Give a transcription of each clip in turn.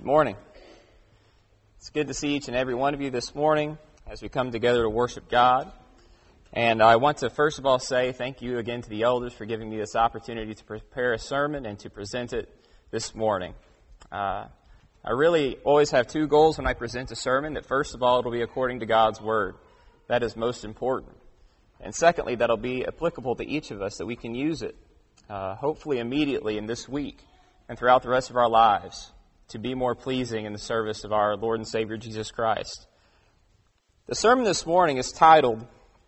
Good morning. It's good to see each and every one of you this morning as we come together to worship God. And I want to first of all say thank you again to the elders for giving me this opportunity to prepare a sermon and to present it this morning. I really always have two goals when I present a sermon. That first of all, it'll be according to God's Word. That is most important. And secondly, that'll be applicable to each of us, that we can use it, hopefully immediately in this week and throughout the rest of our lives, to be more pleasing in the service of our Lord and Savior Jesus Christ. The sermon this morning is titled,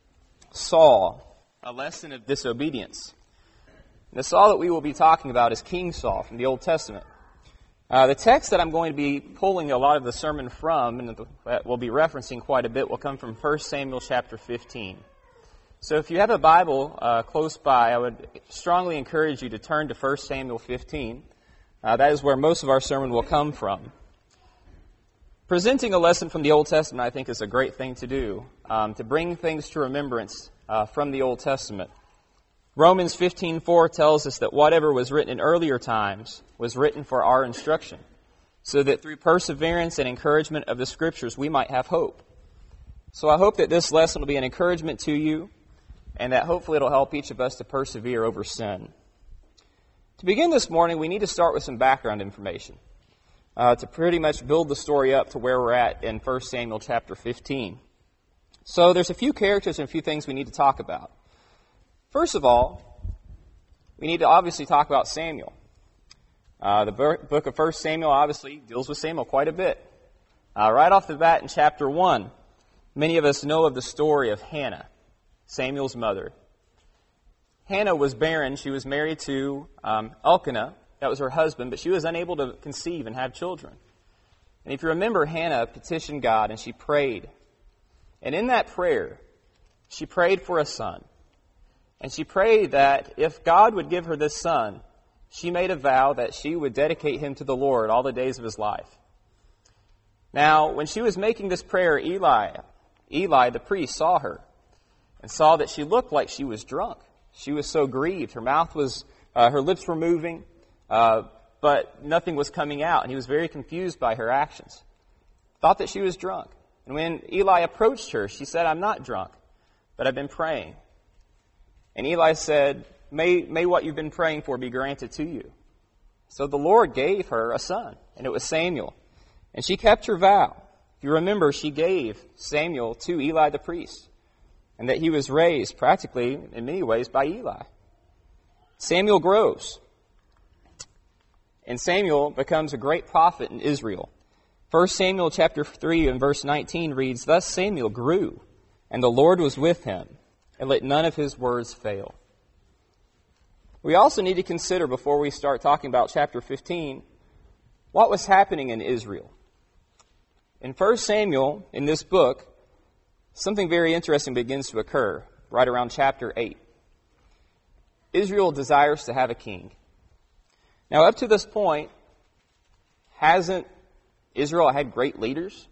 Saul, a Lesson of Disobedience. And the Saul that we will be talking about is King Saul from the Old Testament. The text that I'm going to be pulling a lot of the sermon from, and that we'll be referencing quite a bit, will come from 1 Samuel chapter 15. So if you have a Bible close by, I would strongly encourage you to turn to 1 Samuel 15. That is where most of our sermon will come from. Presenting a lesson from the Old Testament, I think, is a great thing to do, to bring things to remembrance from the Old Testament. Romans 15:4 tells us that whatever was written in earlier times was written for our instruction, so that through perseverance and encouragement of the Scriptures we might have hope. So I hope that this lesson will be an encouragement to you, and that hopefully it'll help each of us to persevere over sin. To begin this morning, we need to start with some background information to pretty much build the story up to where we're at in 1 Samuel chapter 15. So there's a few characters and a few things we need to talk about. First of all, we need to obviously talk about Samuel. The book of 1 Samuel obviously deals with Samuel quite a bit. Right off the bat in chapter 1, many of us know of the story of Hannah, Samuel's mother. Hannah was barren. She was married to Elkanah. That was her husband, but she was unable to conceive and have children. And if you remember, Hannah petitioned God and she prayed. And in that prayer, she prayed for a son. And she prayed that if God would give her this son, she made a vow that she would dedicate him to the Lord all the days of his life. Now, when she was making this prayer, Eli the priest, saw her and saw that she looked like she was drunk. She was so grieved. Her lips were moving, but nothing was coming out. And he was very confused by her actions. Thought that she was drunk. And when Eli approached her, she said, "I'm not drunk, but I've been praying." And Eli said, May what you've been praying for be granted to you. So the Lord gave her a son, and it was Samuel. And she kept her vow. If you remember, she gave Samuel to Eli the priest, and that he was raised practically, in many ways, by Eli. Samuel grows, and Samuel becomes a great prophet in Israel. 1 Samuel chapter 3 and verse 19 reads, "Thus Samuel grew, and the Lord was with him, and let none of his words fail." We also need to consider, before we start talking about chapter 15, what was happening in Israel. In 1 Samuel, in this book, something very interesting begins to occur right around chapter 8. Israel desires to have a king. Now, up to this point, hasn't Israel had great leaders?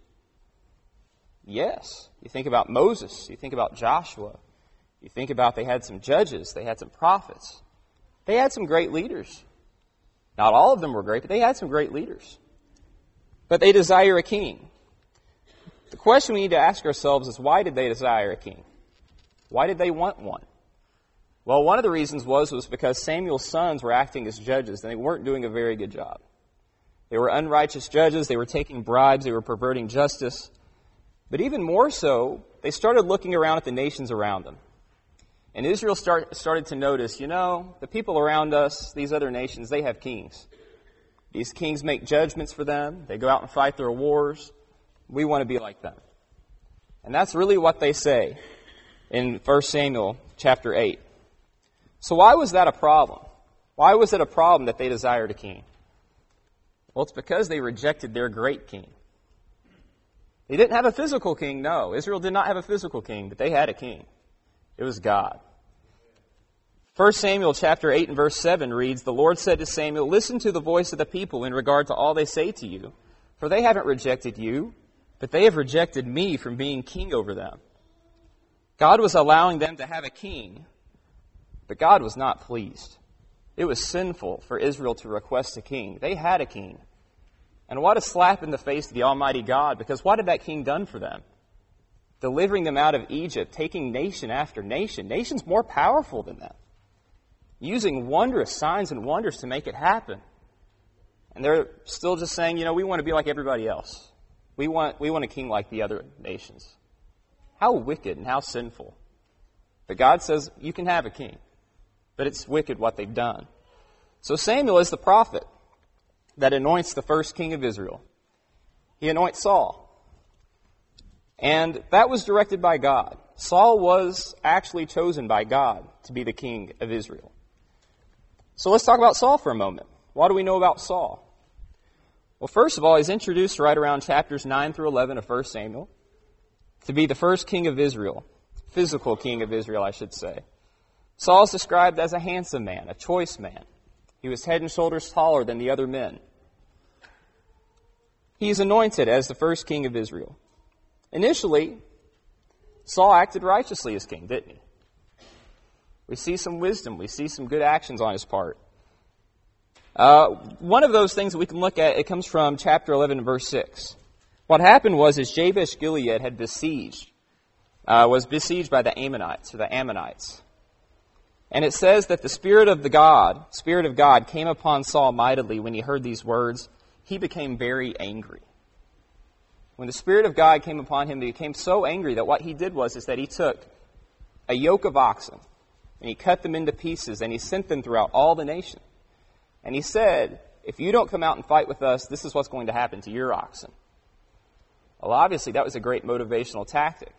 Yes. You think about Moses. You think about Joshua. You think about they had some judges. They had some prophets. They had some great leaders. Not all of them were great, but they had some great leaders. But they desire a king. The question we need to ask ourselves is, why did they desire a king? Why did they want one? Well, one of the reasons was because Samuel's sons were acting as judges, and they weren't doing a very good job. They were unrighteous judges. They were taking bribes. They were perverting justice. But even more so, they started looking around at the nations around them. And Israel started to notice, the people around us, these other nations, they have kings. These kings make judgments for them. They go out and fight their wars. We want to be like them. And that's really what they say in 1 Samuel chapter 8. So why was that a problem? Why was it a problem that they desired a king? Well, it's because they rejected their great king. They didn't have a physical king, no. Israel did not have a physical king, but they had a king. It was God. 1 Samuel chapter 8 and verse 7 reads, "The Lord said to Samuel, listen to the voice of the people in regard to all they say to you, for they haven't rejected you, but they have rejected me from being king over them." God was allowing them to have a king, but God was not pleased. It was sinful for Israel to request a king. They had a king. And what a slap in the face to the Almighty God, because what had that king done for them? Delivering them out of Egypt, taking nation after nation. Nations more powerful than them. Using wondrous signs and wonders to make it happen. And they're still just saying, we want to be like everybody else. We want a king like the other nations. How wicked and how sinful. But God says, you can have a king. But it's wicked what they've done. So Samuel is the prophet that anoints the first king of Israel. He anoints Saul. And that was directed by God. Saul was actually chosen by God to be the king of Israel. So let's talk about Saul for a moment. What do we know about Saul? Well, first of all, he's introduced right around chapters 9 through 11 of 1 Samuel to be the first king of Israel. Physical king of Israel, I should say. Saul is described as a handsome man, a choice man. He was head and shoulders taller than the other men. He is anointed as the first king of Israel. Initially, Saul acted righteously as king, didn't he? We see some wisdom. We see some good actions on his part. One of those things that we can look at, it comes from chapter 11 and verse 6. What happened was Jabesh Gilead had was besieged by the Ammonites. And it says that the Spirit of God came upon Saul mightily when he heard these words. He became very angry. When the Spirit of God came upon him, he became so angry that what he did was that he took a yoke of oxen and he cut them into pieces and he sent them throughout all the nation. And he said, if you don't come out and fight with us, this is what's going to happen to your oxen. Well, obviously, that was a great motivational tactic.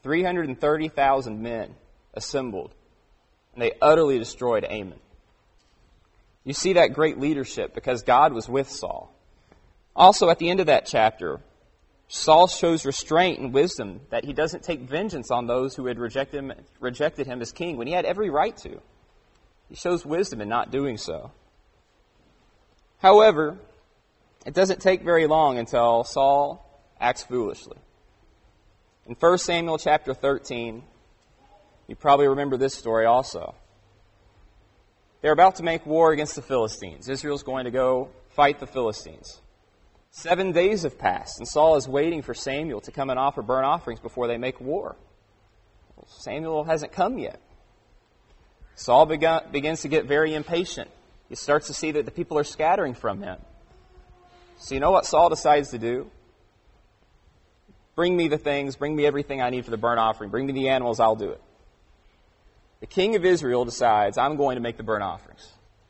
330,000 men assembled, and they utterly destroyed Ammon. You see that great leadership because God was with Saul. Also, at the end of that chapter, Saul shows restraint and wisdom that he doesn't take vengeance on those who had rejected him as king when he had every right to. He shows wisdom in not doing so. However, it doesn't take very long until Saul acts foolishly. In 1 Samuel chapter 13, you probably remember this story also. They're about to make war against the Philistines. Israel's going to go fight the Philistines. 7 days have passed, and Saul is waiting for Samuel to come and offer burnt offerings before they make war. Well, Samuel hasn't come yet. Saul begins to get very impatient. He starts to see that the people are scattering from him. So you know what Saul decides to do? Bring me the things, bring me everything I need for the burnt offering. Bring me the animals, I'll do it. The king of Israel decides, I'm going to make the burnt offerings.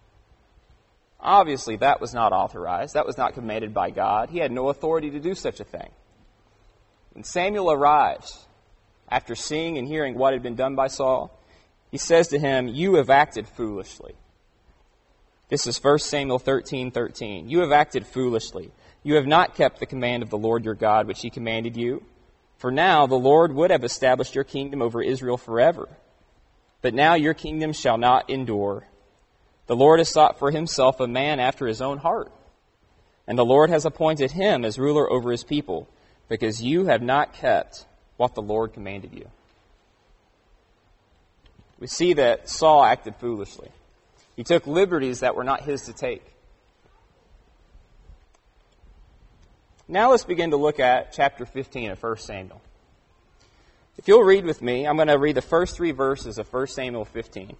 Obviously, that was not authorized. That was not commanded by God. He had no authority to do such a thing. When Samuel arrives, after seeing and hearing what had been done by Saul, he says to him, you have acted foolishly. This is 1 Samuel 13:13. You have acted foolishly. You have not kept the command of the Lord your God, which he commanded you. For now the Lord would have established your kingdom over Israel forever. But now your kingdom shall not endure. The Lord has sought for himself a man after his own heart. And the Lord has appointed him as ruler over his people, because you have not kept what the Lord commanded you. We see that Saul acted foolishly. He took liberties that were not his to take. Now let's begin to look at chapter 15 of 1 Samuel. If you'll read with me, I'm going to read the first 3 verses of 1 Samuel 15.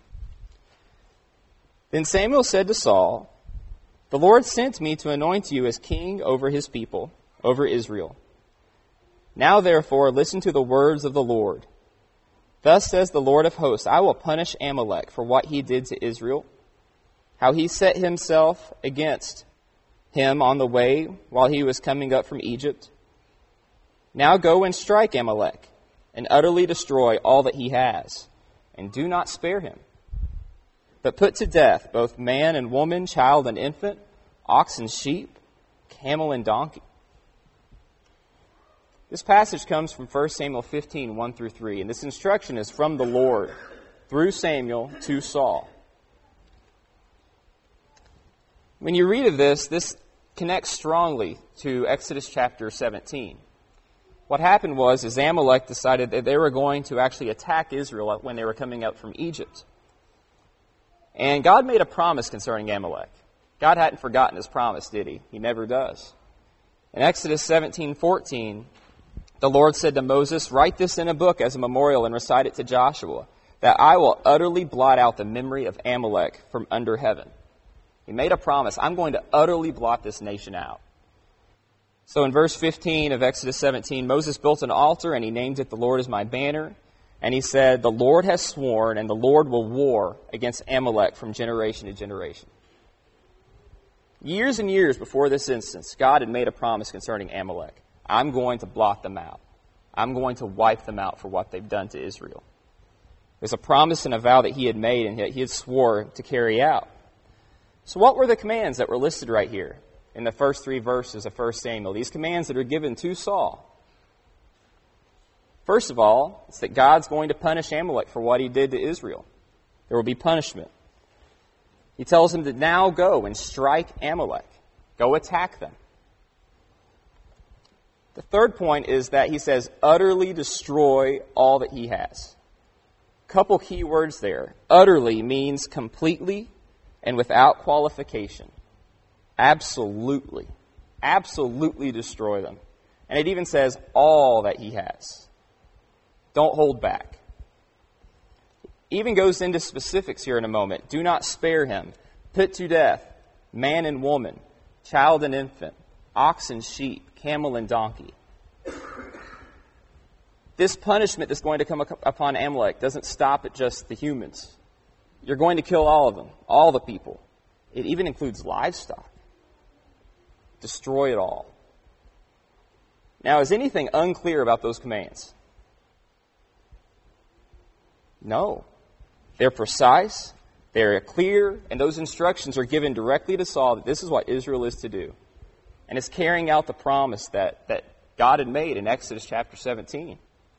Then Samuel said to Saul, the Lord sent me to anoint you as king over his people, over Israel. Now therefore listen to the words of the Lord. Thus says the Lord of hosts, I will punish Amalek for what he did to Israel, how he set himself against him on the way while he was coming up from Egypt. Now go and strike Amalek, and utterly destroy all that he has, and do not spare him. But put to death both man and woman, child and infant, ox and sheep, camel and donkey. This passage comes from 1 Samuel 15, 1 through 3, and this instruction is from the Lord through Samuel to Saul. When you read of this connects strongly to Exodus chapter 17. What happened was Amalek decided that they were going to actually attack Israel when they were coming up from Egypt. And God made a promise concerning Amalek. God hadn't forgotten his promise, did he? He never does. In Exodus 17:14, the Lord said to Moses, "Write this in a book as a memorial and recite it to Joshua, that I will utterly blot out the memory of Amalek from under heaven." He made a promise. I'm going to utterly blot this nation out. So in verse 15 of Exodus 17, Moses built an altar and he named it "The Lord is my banner." And he said, "The Lord has sworn, and the Lord will war against Amalek from generation to generation." Years and years before this instance, God had made a promise concerning Amalek. I'm going to blot them out. I'm going to wipe them out for what they've done to Israel. There's a promise and a vow that he had made and that he had swore to carry out. So what were the commands that were listed right here in the first 3 verses of 1 Samuel? These commands that are given to Saul. First of all, it's that God's going to punish Amalek for what he did to Israel. There will be punishment. He tells him to now go and strike Amalek. Go attack them. The third point is that he says, utterly destroy all that he has. Couple key words there. Utterly means completely and without qualification. Absolutely. Absolutely destroy them. And it even says all that he has. Don't hold back. Even goes into specifics here in a moment. Do not spare him. Put to death man and woman, child and infant, ox and sheep, camel and donkey. This punishment that's going to come upon Amalek doesn't stop at just the humans. You're going to kill all of them, all the people. It even includes livestock. Destroy it all. Now, is anything unclear about those commands? No. They're precise, they're clear, and those instructions are given directly to Saul that this is what Israel is to do. And it's carrying out the promise that God had made in Exodus chapter 17.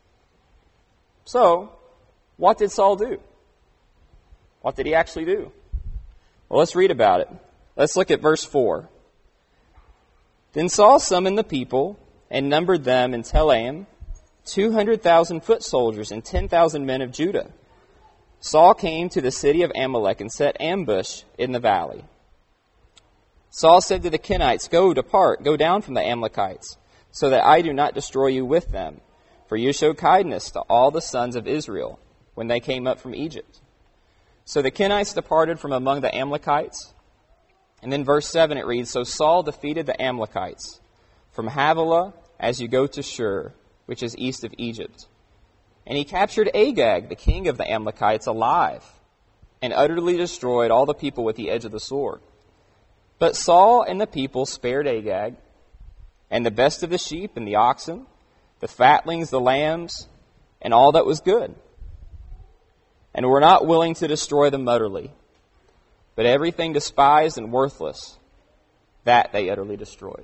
So, what did Saul do? What did he actually do? Well, let's read about it. Let's look at verse 4. Then Saul summoned the people and numbered them in Telaim, 200,000 foot soldiers and 10,000 men of Judah. Saul came to the city of Amalek and set ambush in the valley. Saul said to the Kenites, depart, go down from the Amalekites, so that I do not destroy you with them. For you showed kindness to all the sons of Israel when they came up from Egypt. So the Kenites departed from among the Amalekites. And then verse 7 it reads, So Saul defeated the Amalekites from Havilah as you go to Shur, which is east of Egypt. And he captured Agag, the king of the Amalekites, alive, and utterly destroyed all the people with the edge of the sword. But Saul and the people spared Agag, and the best of the sheep and the oxen, the fatlings, the lambs, and all that was good, and were not willing to destroy them utterly. But everything despised and worthless, that they utterly destroyed.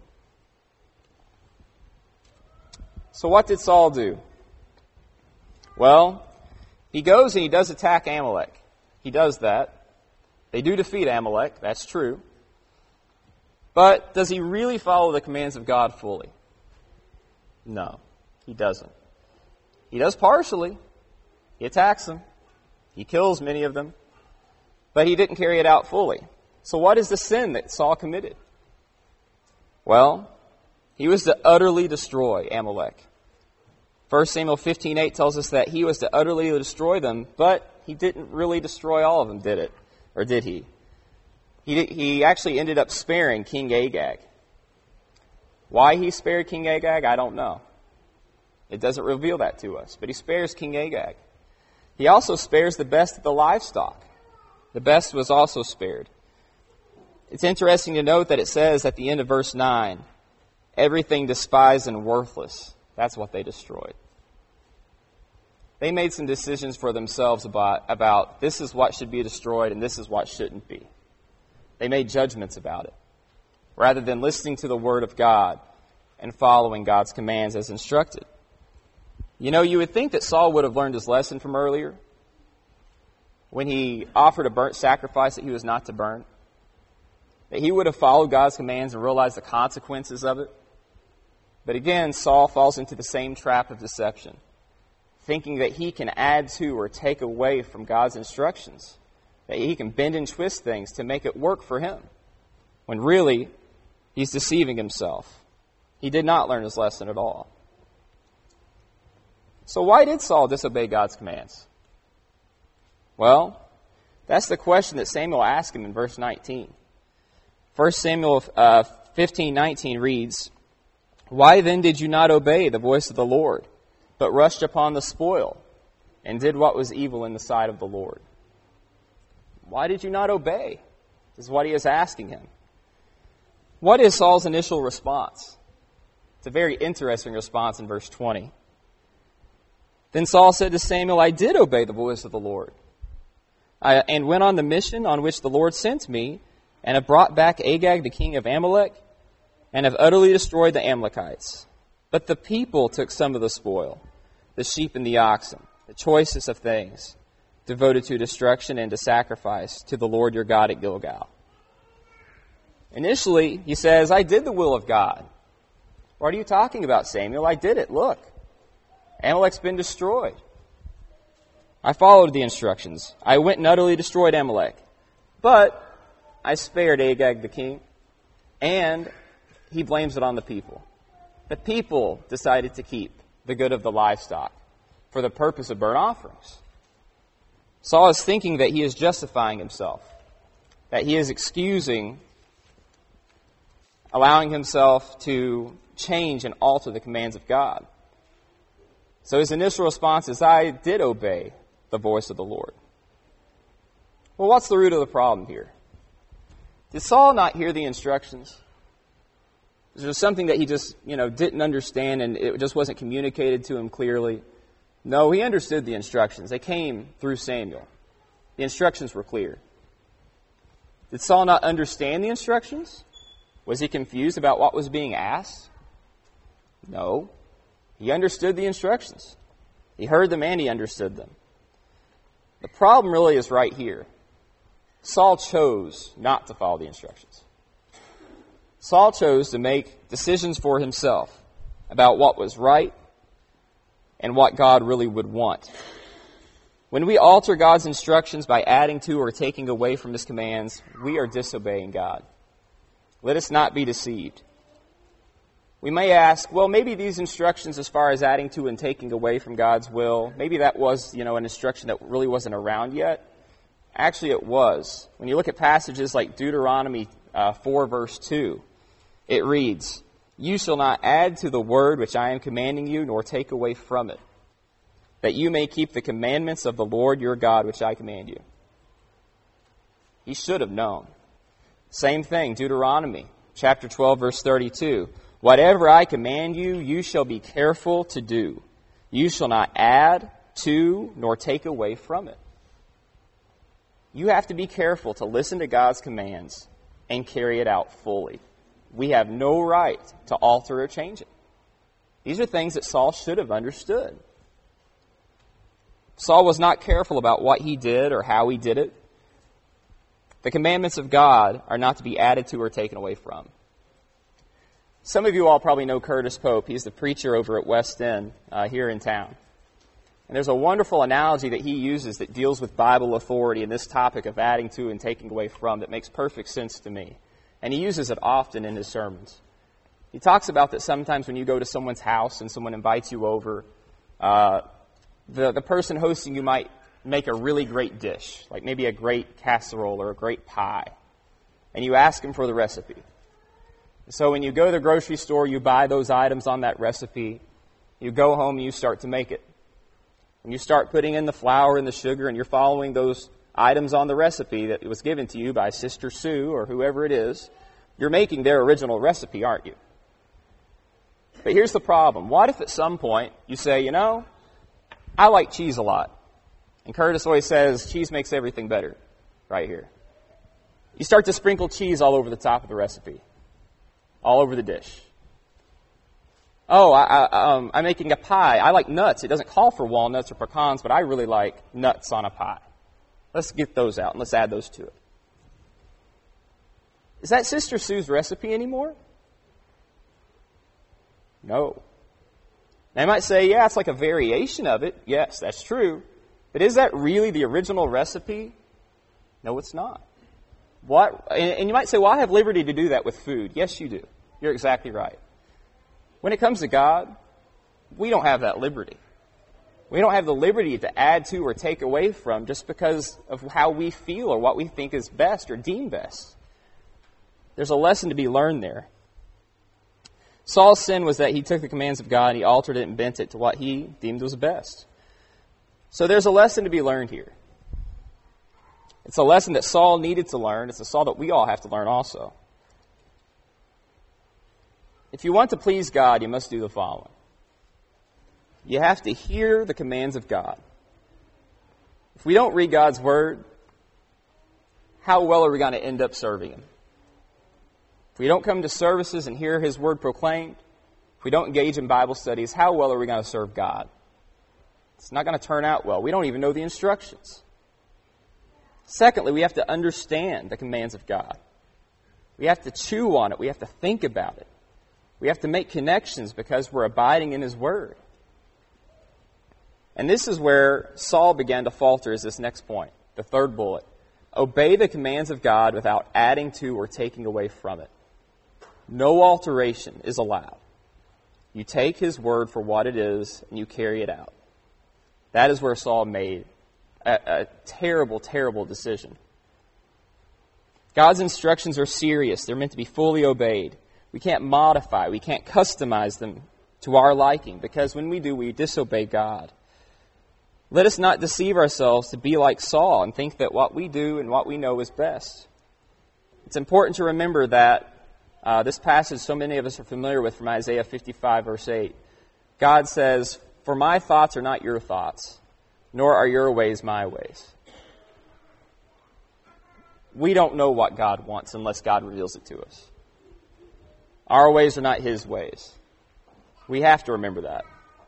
So what did Saul do? Well, he goes and he does attack Amalek. He does that. They do defeat Amalek, that's true. But does he really follow the commands of God fully? No, he doesn't. He does partially. He attacks them. He kills many of them. But he didn't carry it out fully. So what is the sin that Saul committed? Well, he was to utterly destroy Amalek. 1 Samuel 15:8 tells us that he was to utterly destroy them, but he didn't really destroy all of them, did it? Or did he? He actually ended up sparing King Agag. Why he spared King Agag, I don't know. It doesn't reveal that to us, but he spares King Agag. He also spares the best of the livestock. The best was also spared. It's interesting to note that it says at the end of verse 9, everything despised and worthless. That's what they destroyed. They made some decisions for themselves about this is what should be destroyed and this is what shouldn't be. They made judgments about it, rather than listening to the Word of God and following God's commands as instructed. You know, you would think that Saul would have learned his lesson from earlier, when he offered a burnt sacrifice that he was not to burn, that he would have followed God's commands and realized the consequences of it. But again, Saul falls into the same trap of deception, thinking that he can add to or take away from God's instructions, that he can bend and twist things to make it work for him, when really he's deceiving himself. He did not learn his lesson at all. So why did Saul disobey God's commands? Well, that's the question that Samuel asked him in verse 19. 1 Samuel 15:19 reads, "Why then did you not obey the voice of the Lord, but rushed upon the spoil, and did what was evil in the sight of the Lord?" Why did you not obey? This is what he is asking him. What is Saul's initial response? It's a very interesting response in verse 20. Then Saul said to Samuel, "I did obey the voice of the Lord, and went on the mission on which the Lord sent me, and have brought back Agag, the king of Amalek, and have utterly destroyed the Amalekites. But the people took some of the spoil, the sheep and the oxen, the choicest of things, devoted to destruction and to sacrifice to the Lord your God at Gilgal." Initially, he says, "I did the will of God." What are you talking about, Samuel? I did it. Look, Amalek's been destroyed. I followed the instructions. I went and utterly destroyed Amalek. But I spared Agag the king, and he blames it on the people. The people decided to keep the good of the livestock for the purpose of burnt offerings. Saul is thinking that he is justifying himself, that he is excusing, allowing himself to change and alter the commands of God. So his initial response is, "I did obey the voice of the Lord." Well, what's the root of the problem here? Did Saul not hear the instructions? Is there something that he just, didn't understand and it just wasn't communicated to him clearly? No, he understood the instructions. They came through Samuel. The instructions were clear. Did Saul not understand the instructions? Was he confused about what was being asked? No. He understood the instructions. He heard them and he understood them. The problem really is right here. Saul chose not to follow the instructions. Saul chose to make decisions for himself about what was right and what God really would want. When we alter God's instructions by adding to or taking away from His commands, we are disobeying God. Let us not be deceived. We may ask, well, maybe these instructions as far as adding to and taking away from God's will, maybe that was, an instruction that really wasn't around yet. Actually, it was. When you look at passages like Deuteronomy 4, verse 2, it reads, "You shall not add to the word which I am commanding you, nor take away from it, that you may keep the commandments of the Lord your God which I command you." He should have known. Same thing, Deuteronomy chapter 12, verse 32. "Whatever I command you, you shall be careful to do. You shall not add to nor take away from it." You have to be careful to listen to God's commands and carry it out fully. We have no right to alter or change it. These are things that Saul should have understood. Saul was not careful about what he did or how he did it. The commandments of God are not to be added to or taken away from. Some of you all probably know Curtis Pope. He's the preacher over at West End here in town. And there's a wonderful analogy that he uses that deals with Bible authority and this topic of adding to and taking away from that makes perfect sense to me. And he uses it often in his sermons. He talks about that sometimes when you go to someone's house and someone invites you over, the person hosting you might make a really great dish, like maybe a great casserole or a great pie. And you ask them for the recipe. So when you go to the grocery store, you buy those items on that recipe. You go home and you start to make it. When you start putting in the flour and the sugar and you're following those items on the recipe that was given to you by Sister Sue or whoever it is, you're making their original recipe, aren't you? But here's the problem. What if at some point you say, I like cheese a lot. And Curtis always says cheese makes everything better right here. You start to sprinkle cheese all over the top of the recipe, all over the dish. Oh, I'm making a pie. I like nuts. It doesn't call for walnuts or pecans, but I really like nuts on a pie. Let's get those out and let's add those to it. Is that Sister Sue's recipe anymore? No. Now you might say, yeah, it's like a variation of it. Yes, that's true. But is that really the original recipe? No, it's not. What? And you might say, well, I have liberty to do that with food. Yes, you do. You're exactly right. When it comes to God, we don't have that liberty. We don't have the liberty to add to or take away from just because of how we feel or what we think is best or deem best. There's a lesson to be learned there. Saul's sin was that he took the commands of God and he altered it and bent it to what he deemed was best. So there's a lesson to be learned here. It's a lesson that Saul needed to learn. It's a Saul that we all have to learn also. If you want to please God, you must do the following. You have to hear the commands of God. If we don't read God's Word, how well are we going to end up serving Him? If we don't come to services and hear His Word proclaimed, if we don't engage in Bible studies, how well are we going to serve God? It's not going to turn out well. We don't even know the instructions. Secondly, we have to understand the commands of God. We have to chew on it. We have to think about it. We have to make connections because we're abiding in His Word. And this is where Saul began to falter, is this next point, the third bullet. Obey the commands of God without adding to or taking away from it. No alteration is allowed. You take His Word for what it is and you carry it out. That is where Saul made a terrible, terrible decision. God's instructions are serious. They're meant to be fully obeyed. We can't modify, we can't customize them to our liking, because when we do, we disobey God. Let us not deceive ourselves to be like Saul and think that what we do and what we know is best. It's important to remember that this passage so many of us are familiar with from Isaiah 55, verse 8. God says, "For my thoughts are not your thoughts, nor are your ways my ways." We don't know what God wants unless God reveals it to us. Our ways are not His ways. We have to remember that.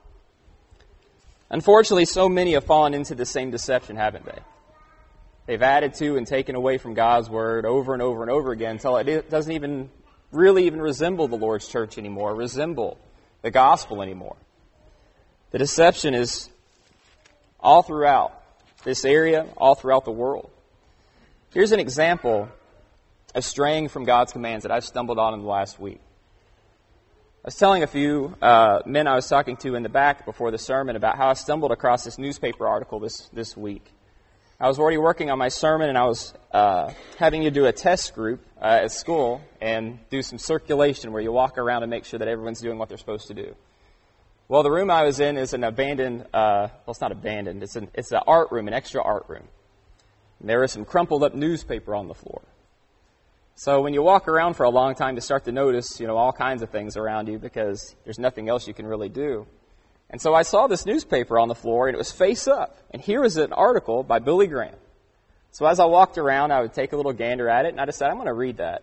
Unfortunately, so many have fallen into the same deception, haven't they? They've added to and taken away from God's Word over and over and over again until it doesn't even resemble the Lord's church anymore, resemble the gospel anymore. The deception is all throughout this area, all throughout the world. Here's an example of straying from God's commands that I've stumbled on in the last week. I was telling a few men I was talking to in the back before the sermon about how I stumbled across this newspaper article this week. I was already working on my sermon, and I was having to do a test group at school and do some circulation where you walk around and make sure that everyone's doing what they're supposed to do. Well, the room I was in is an abandoned, it's not abandoned, it's an art room, an extra art room. And there was some crumpled up newspaper on the floor. So when you walk around for a long time, you start to notice, all kinds of things around you because there's nothing else you can really do. And so I saw this newspaper on the floor, and it was face up. And here was an article by Billy Graham. So as I walked around, I would take a little gander at it, and I decided I'm going to read that.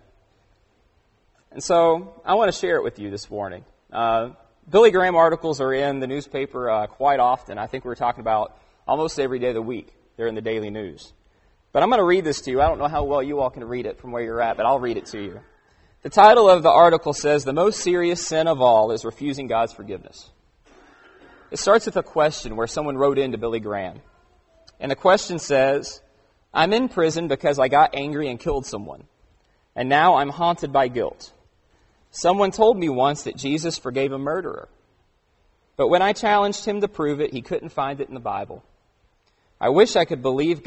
And so I want to share it with you this morning. Billy Graham articles are in the newspaper quite often. I think we're talking about almost every day of the week. They're in the daily news. But I'm going to read this to you. I don't know how well you all can read it from where you're at, but I'll read it to you. The title of the article says, "The most serious sin of all is refusing God's forgiveness." It starts with a question where someone wrote in to Billy Graham. And the question says, "I'm in prison because I got angry and killed someone. And now I'm haunted by guilt. Someone told me once that Jesus forgave a murderer. But when I challenged him to prove it, he couldn't find it in the Bible. I wish I could believe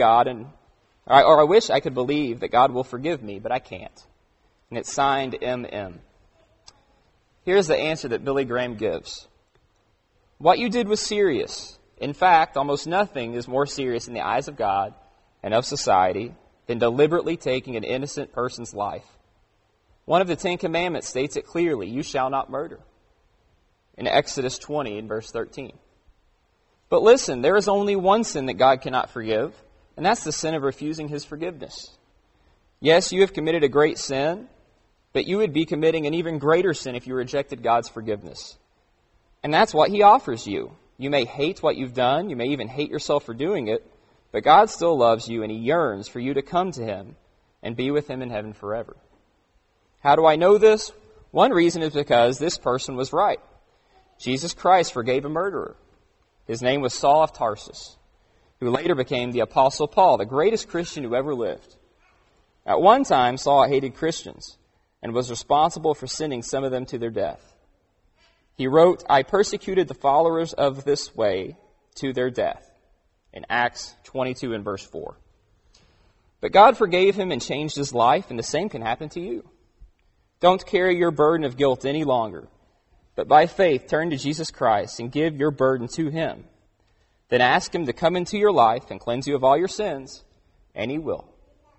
I wish I could believe that God will forgive me, but I can't." And it's signed M.M. Here's the answer that Billy Graham gives. "What you did was serious. In fact, almost nothing is more serious in the eyes of God and of society than deliberately taking an innocent person's life. One of the 10 Commandments states it clearly, you shall not murder. In Exodus 20 in verse 13. But listen, there is only one sin that God cannot forgive, and that's the sin of refusing His forgiveness. Yes, you have committed a great sin, but you would be committing an even greater sin if you rejected God's forgiveness. And that's what He offers you. You may hate what you've done, you may even hate yourself for doing it, but God still loves you and He yearns for you to come to Him and be with Him in heaven forever. How do I know this? One reason is because this person was right. Jesus Christ forgave a murderer. His name was Saul of Tarsus, who later became the Apostle Paul, the greatest Christian who ever lived. At one time, Saul hated Christians and was responsible for sending some of them to their death. He wrote, I persecuted the followers of this way to their death, in Acts 22 and verse 4. But God forgave him and changed his life, and the same can happen to you. Don't carry your burden of guilt any longer, but by faith turn to Jesus Christ and give your burden to him. Then ask him to come into your life and cleanse you of all your sins, and he will.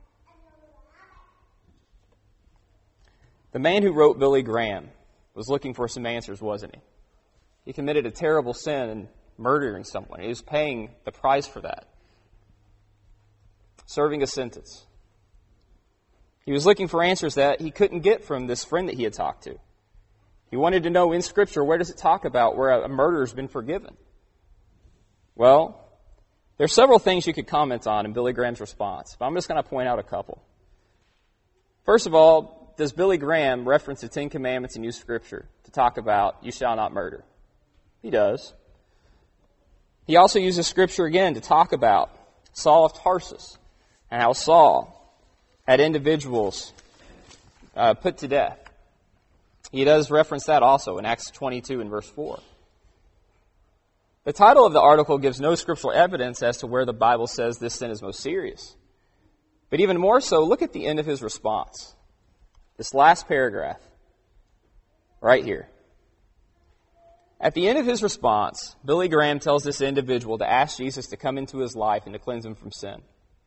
The man who wrote Billy Graham was looking for some answers, wasn't he? He committed a terrible sin in murdering someone. He was paying the price for that, serving a sentence. He was looking for answers that he couldn't get from this friend that he had talked to. He wanted to know in Scripture, where does it talk about where a murder has been forgiven? Well, there's several things you could comment on in Billy Graham's response, but I'm just going to point out a couple. First of all, does Billy Graham reference the Ten Commandments and use Scripture to talk about, you shall not murder? He does. He also uses Scripture again to talk about Saul of Tarsus and how Saul had individuals put to death. He does reference that also in Acts 22 and verse 4. The title of the article gives no scriptural evidence as to where the Bible says this sin is most serious. But even more so, look at the end of his response. This last paragraph, right here. At the end of his response, Billy Graham tells this individual to ask Jesus to come into his life and to cleanse him from sin.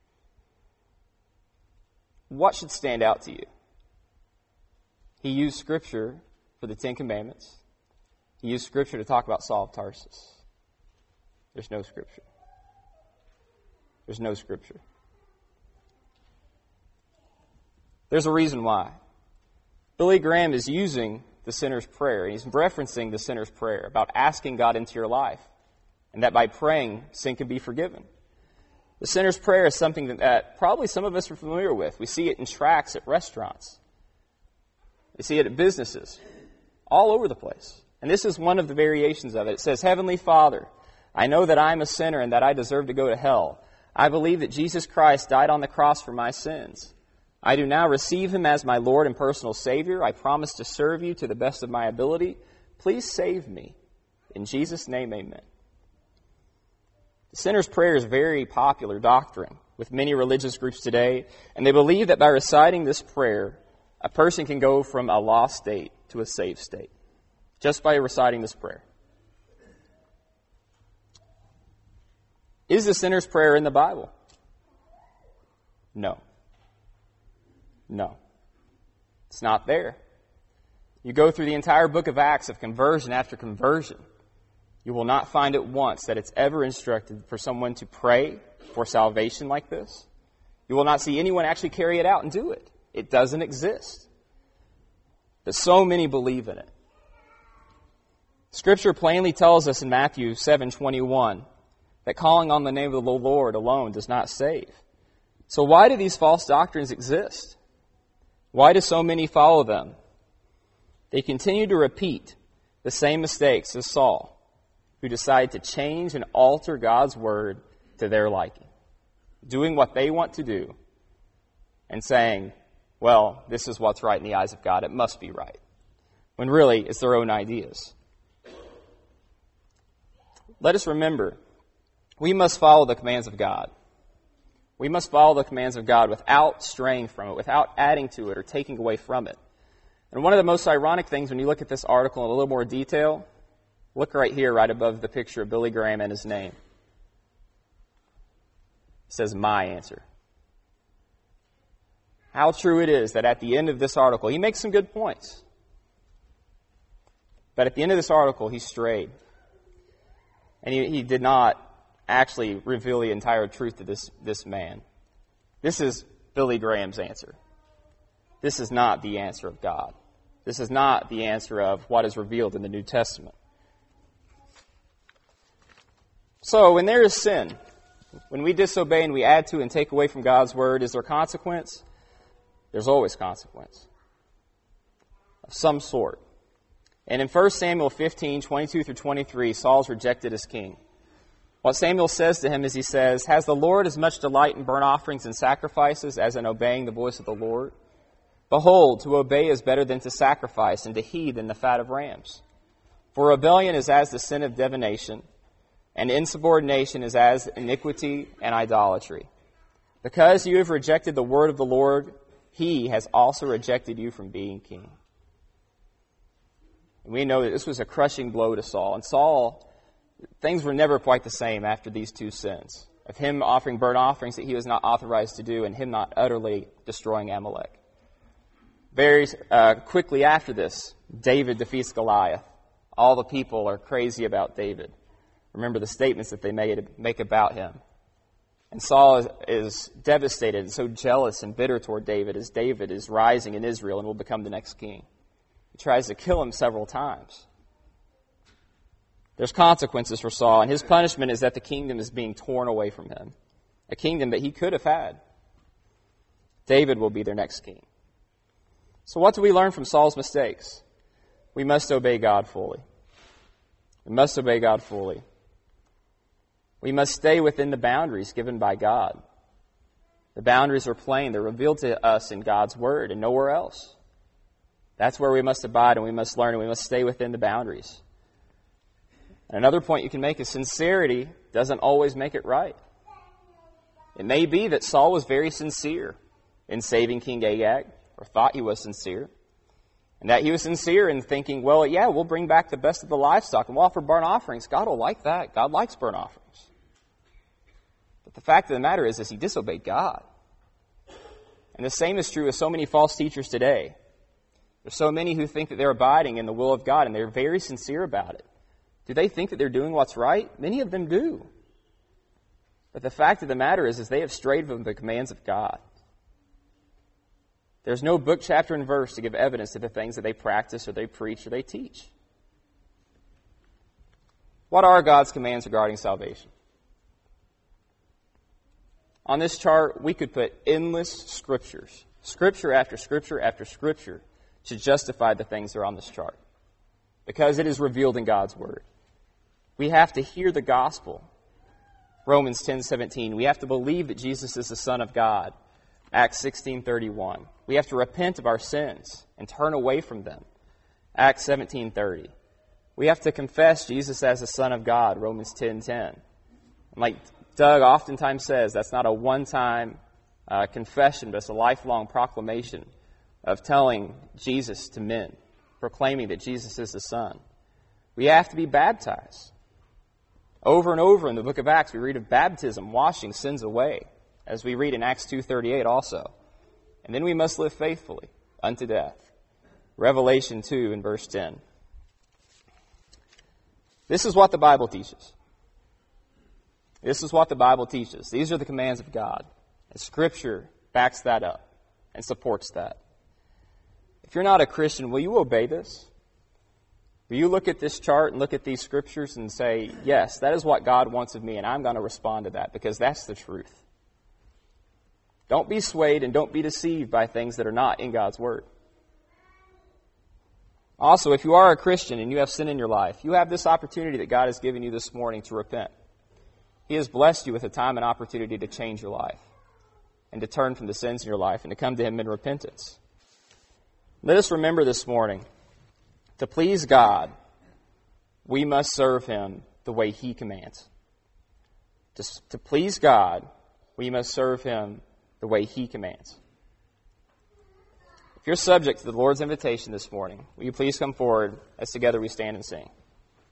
What should stand out to you? He used Scripture for the Ten Commandments. He used Scripture to talk about Saul of Tarsus. There's no Scripture. There's no Scripture. There's a reason why. Billy Graham is using the sinner's prayer. He's referencing the sinner's prayer about asking God into your life, and that by praying, sin can be forgiven. The sinner's prayer is something that probably some of us are familiar with. We see it in tracts at restaurants. We see it at businesses, all over the place. And this is one of the variations of it. It says, Heavenly Father, I know that I am a sinner and that I deserve to go to hell. I believe that Jesus Christ died on the cross for my sins. I do now receive him as my Lord and personal Savior. I promise to serve you to the best of my ability. Please save me. In Jesus' name, amen. The sinner's prayer is very popular doctrine with many religious groups today, and they believe that by reciting this prayer, a person can go from a lost state to a saved state, just by reciting this prayer. Is the sinner's prayer in the Bible? No. No. It's not there. You go through the entire book of Acts of conversion after conversion. You will not find it once that it's ever instructed for someone to pray for salvation like this. You will not see anyone actually carry it out and do it. It doesn't exist. But so many believe in it. Scripture plainly tells us in Matthew 7:21 that calling on the name of the Lord alone does not save. So why do these false doctrines exist? Why do so many follow them? They continue to repeat the same mistakes as Saul, who decided to change and alter God's word to their liking, doing what they want to do and saying, well, this is what's right in the eyes of God. It must be right. When really, it's their own ideas. Let us remember, we must follow the commands of God. We must follow the commands of God without straying from it, without adding to it or taking away from it. And one of the most ironic things when you look at this article in a little more detail, look right here, right above the picture of Billy Graham and his name. It says, my answer. How true it is that at the end of this article, he makes some good points. But at the end of this article, he strayed. And he did not actually reveal the entire truth to this man. This is Billy Graham's answer. This is not the answer of God. This is not the answer of what is revealed in the New Testament. So when there is sin, when we disobey and we add to and take away from God's word, is there consequence? There's always consequence of some sort. And in 1 Samuel 15:22 through 23, Saul's rejected as king. What Samuel says to him is he says, has the Lord as much delight in burnt offerings and sacrifices as in obeying the voice of the Lord? Behold, to obey is better than to sacrifice, and to heed than the fat of rams. For rebellion is as the sin of divination, and insubordination is as iniquity and idolatry. Because you have rejected the word of the Lord, He has also rejected you from being king. And we know that this was a crushing blow to Saul. And Saul, things were never quite the same after these two sins, of him offering burnt offerings that he was not authorized to do and him not utterly destroying Amalek. Very quickly after this, David defeats Goliath. All the people are crazy about David. Remember the statements that they make about him. And Saul is devastated and so jealous and bitter toward David as David is rising in Israel and will become the next king. He tries to kill him several times. There's consequences for Saul, and his punishment is that the kingdom is being torn away from him. A kingdom that he could have had. David will be their next king. So what do we learn from Saul's mistakes? We must obey God fully. We must obey God fully. We must stay within the boundaries given by God. The boundaries are plain. They're revealed to us in God's Word and nowhere else. That's where we must abide and we must learn and we must stay within the boundaries. And another point you can make is sincerity doesn't always make it right. It may be that Saul was very sincere in saving King Agag, or thought he was sincere, and that he was sincere in thinking, well, yeah, we'll bring back the best of the livestock and we'll offer burnt offerings. God will like that. God likes burnt offerings. But the fact of the matter is he disobeyed God. And the same is true of so many false teachers today. There's so many who think that they're abiding in the will of God, and they're very sincere about it. Do they think that they're doing what's right? Many of them do. But the fact of the matter is they have strayed from the commands of God. There's no book, chapter, and verse to give evidence to the things that they practice or they preach or they teach. What are God's commands regarding salvation? On this chart, we could put endless scriptures, scripture after scripture after scripture, to justify the things that are on this chart, because it is revealed in God's Word. We have to hear the gospel, Romans 10:17. We have to believe that Jesus is the Son of God, Acts 16:31. We have to repent of our sins and turn away from them, Acts 17:30. We have to confess Jesus as the Son of God, Romans 10:10. Like Doug oftentimes says, that's not a one-time confession, but it's a lifelong proclamation of telling Jesus to men, proclaiming that Jesus is the Son. We have to be baptized. Over and over in the book of Acts, we read of baptism washing sins away, as we read in Acts 2:38 also. And then we must live faithfully unto death. Revelation 2 and verse 10. This is what the Bible teaches. This is what the Bible teaches. These are the commands of God. And Scripture backs that up and supports that. If you're not a Christian, will you obey this? Will you look at this chart and look at these scriptures and say, yes, that is what God wants of me, and I'm going to respond to that because that's the truth. Don't be swayed and don't be deceived by things that are not in God's Word. Also, if you are a Christian and you have sin in your life, you have this opportunity that God has given you this morning to repent. He has blessed you with a time and opportunity to change your life and to turn from the sins in your life and to come to Him in repentance. Let us remember this morning, to please God, we must serve Him the way He commands. To please God, we must serve Him the way He commands. If you're subject to the Lord's invitation this morning, will you please come forward as together we stand and sing?